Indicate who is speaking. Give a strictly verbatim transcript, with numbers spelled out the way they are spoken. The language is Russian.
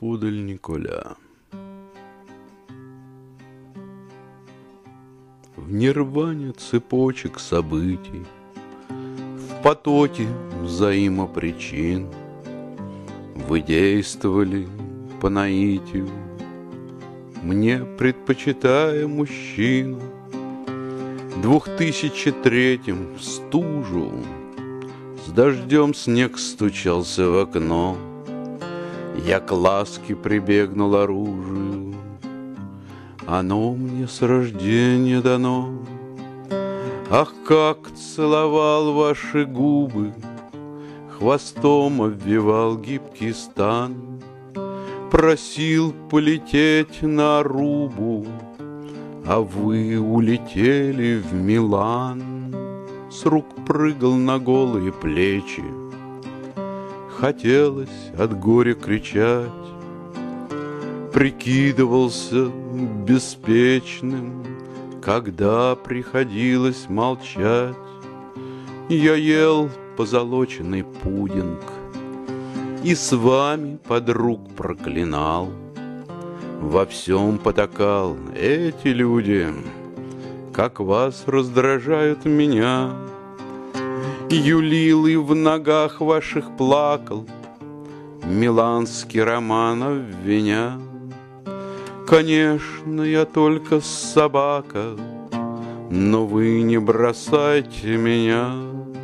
Speaker 1: Подаль Николя. В нирване цепочек событий, в потоке взаимопричин вы действовали по наитию, мне предпочитая мужчину. Двух тысячи третьем в стужу с дождем снег стучался в окно. Я к ласке прибегнул оружию, оно мне с рождения дано. Ах, как целовал ваши губы, хвостом обвивал гибкий стан, просил полететь на Арубу, а вы улетели в Милан. С рук прыгал на голые плечи, хотелось от горя кричать, прикидывался беспечным, когда приходилось молчать. Я ел позолоченный пудинг и с вами подруг проклинал. Во всем потакал, эти люди, как вас раздражают меня. Юлил и в ногах ваших плакал, миланский роман обвиня. Конечно, я только собака, но вы не бросайте меня.